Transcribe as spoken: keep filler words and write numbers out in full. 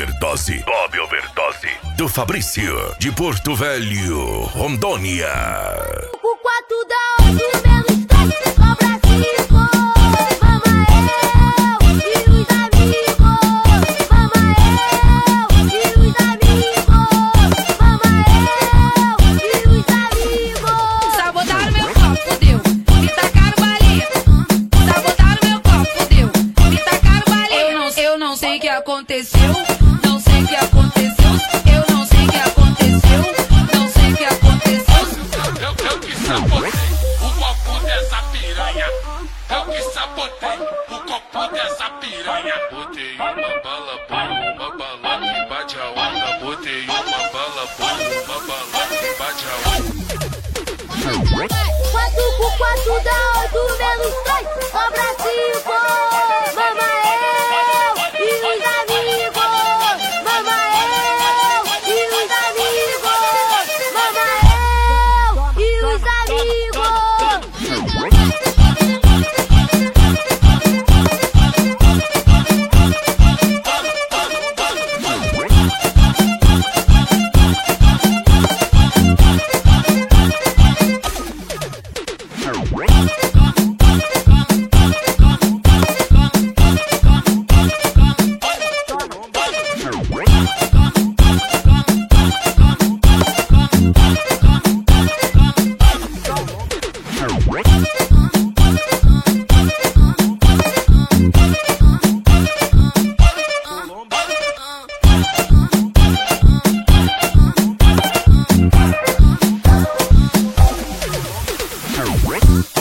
Overdose. Bob Overdose. Do Fabrício, de Porto Velho, Rondônia. O quatro da oito, menos três, cobra cinco. Mama eu e os amigos. Mama eu e os amigos. Mama eu e os amigos. Sabotaram meu copo, fudeu. Me tacaram balinha. Sabotaram meu copo, fudeu. Me tacaram balinha. Eu não, eu não sei o que aconteceu. Não sei o que aconteceu. Eu não sei o que aconteceu. Não sei o que aconteceu. Eu, eu que sabotei o copo dessa piranha. Eu que sabotei o copo dessa piranha. Botei uma bala boa, uma bala que bate a onda. Botei uma bala boa, uma bala que bate a onda. Quatro por quatro dá oito, menos três, cobra cinco. Mama eu e os amigos. Mama eu e os amigos. Mama eu e os amigos. Right.